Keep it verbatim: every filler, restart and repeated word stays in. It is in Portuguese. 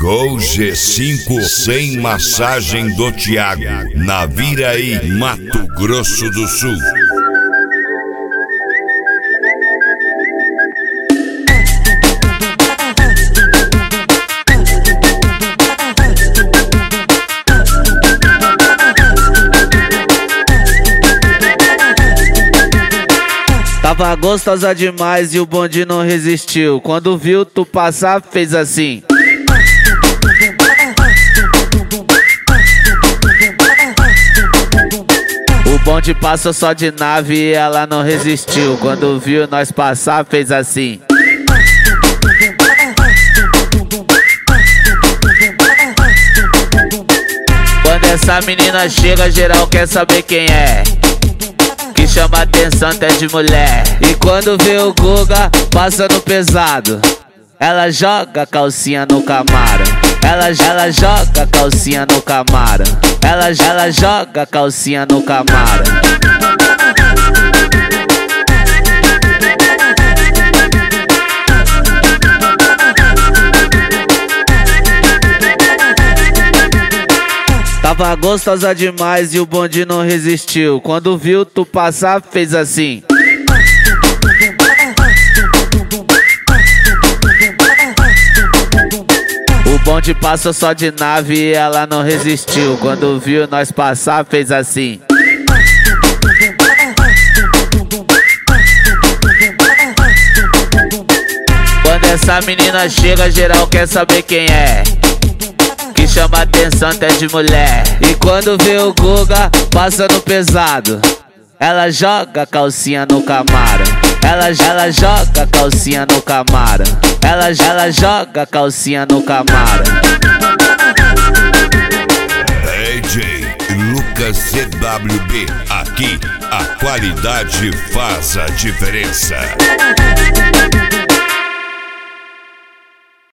Gol G cinco sem massagem do Thiago, Naviraí, Mato Grosso do Sul. Tava gostosa demais e o bonde não resistiu. Quando viu tu passar, fez assim. O bonde passou só de nave e ela não resistiu. Quando viu nós passar, fez assim. Quando essa menina chega, geral quer saber quem é. Que chama atenção até de mulher. E quando vê o Guga passando pesado, ela joga a calcinha no Camaro. Ela, ela joga a calcinha no Camaro. Ela, ela joga a calcinha no Camaro. Tava gostosa demais e o bonde não resistiu. Quando viu tu passar, fez assim. O bonde passou só de nave e ela não resistiu. Quando viu nós passar, fez assim. Quando essa menina chega, geral quer saber quem é. Que chama atenção até de mulher. E quando vê o Guga passando pesado, ela joga a calcinha no Camaro. Ela, ela joga a calcinha no Camaro. Ela, ela joga a calcinha no Camaro. D J Lucas C W B, aqui a qualidade faz a diferença.